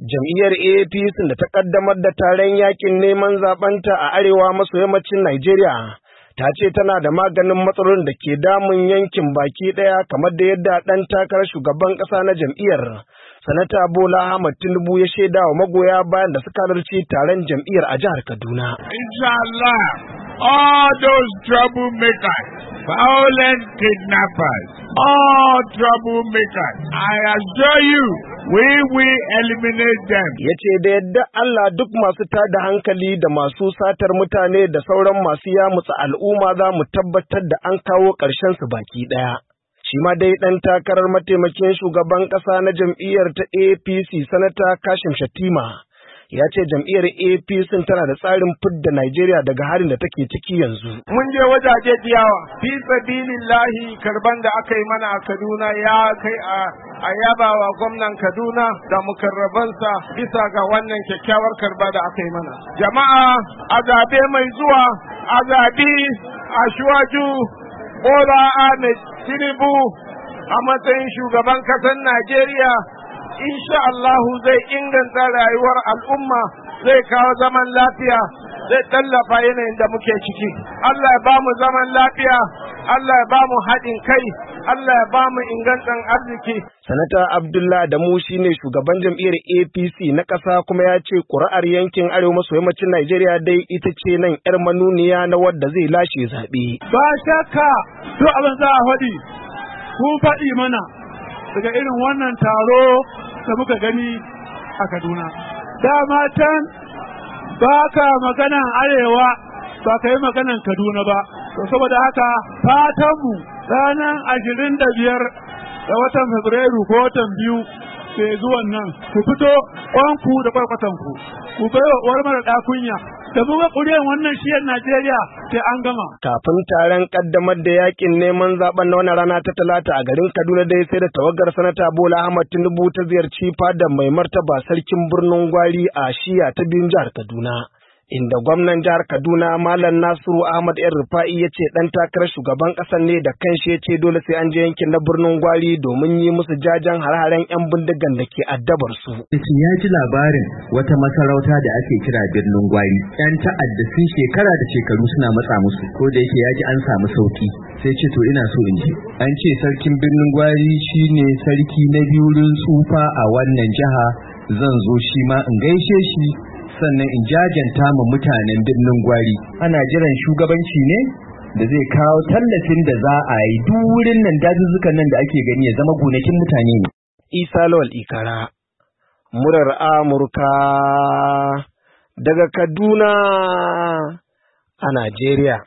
Jam'iyyar APC da ta kaddamar da taron yakin neman zabanta a arewa maso yammacin Najeriya ta ce tana da maganin matsalolin da ke damun yankin baki daya kamar da yadda dan takarar shugaban kasa na jam'iyyar Sanata Bola Ahmed Tinubu ya shaida wa magoya bayan da suka halarci taron jam'iyyar a jihar Kaduna. Inshallah, all those troublemakers, violent kidnappers, all troublemakers, I assure you, we will eliminate them. Ya ce da yadda Allah duk masu tada hankali da masu satar mutane da sauran masu yamutsa al'umma za mu tabbatar da an kawo ƙarshen su baki ɗaya. Shi ma dai ɗan takarar mataimakin shugaban ƙasa na jam'iyyar ta APC Sanata Kashim Shettima ya ce jam'iyyar APC tana da tsarin fidda Najeriya daga halin da take ciki yanzu. Mun je wajaje diyawa, fi sabilillahi karban da aka yi mana a Kaduna ya kai a yabawa gwamnan Kaduna da mukarrabansa bisa ga wannan kyakkyawar karba da aka yi mana. Jama'a a zabe mai zuwa a zabi Asiwaju Bola Ahmed Tinubu a matsayin shugaban ƙasar Najeriya. Insha Allahu zai inganta rayuwar al'umma, zai kawo zaman lafiya, zai tallafa yanayin da muke ciki. Allah ya ba mu zaman lafiya, Allah ya ba mu haɗin kai, Allah ya ba mu ingantan arziki. Sanata Abdullah Adamu shi ne shugaban jam'iyyar APC na ƙasa kuma ya ce ƙuri'ar yankin arewa maso yammacin Najeriya dai ita ce nan 'yar manuniya na wadda zai lashe zaɓe. Ba shakka, duk abin za a faɗi, ku faɗi mana daga irin wannan taro da muka gani a Kaduna. Dama can ba ka maganan arewa ba ka yi maganan Kaduna ba. To saboda haka fatanmu ranar 25 da watan Fabrairu ko watan biyu ke zuwan nan ku fito kwanku da kwarkwatanku ku bai wa uwar mara ɗakunya da buga ƙuriyar wannan shiyar Najeriya sai an gama. Kafin taron kaddamar da yakin neman zaben na wannan rana ta Talata a garin Kaduna dai sai da tawagar Sanata Bola Ahmed Tinubu ta ziyarci fadar mai martaba sarkin birnin Gwari a shiya ta biyun jihar Kaduna. Inda gwamnan jihar Kaduna Malam Nasiru Ahmad ‘yan Rufa'i ya ce ɗan takarar shugaban ƙasar ne da kanshi ya ce dole sai an je yankin na birnin Gwari domin yi musu jajen har-haren ‘yan bindigan da ke addabar su. Ya ji labarin wata masarauta da ake kira birnin Gwari. ‘Yan ta'adda sun shekara da shekaru suna matsa musu, ko da yake ya ji an samu sauki. Sai ce to ina so in ji. An ce sarkin birnin Gwari shine sarki na biyu tsufa a wannan jiha, zan zo shi ma in gaishe shi. Sannan in jajanta ma mutanen birnin Gwari. Ana jiran shugabanci ne da zai kawo tallafin da za a yi duk wurin nan dazuzzukan nan da ake gani ya zama gonakin mutane ne. Isa Lawal Ikara, murar Amurka daga Kaduna a Najeriya.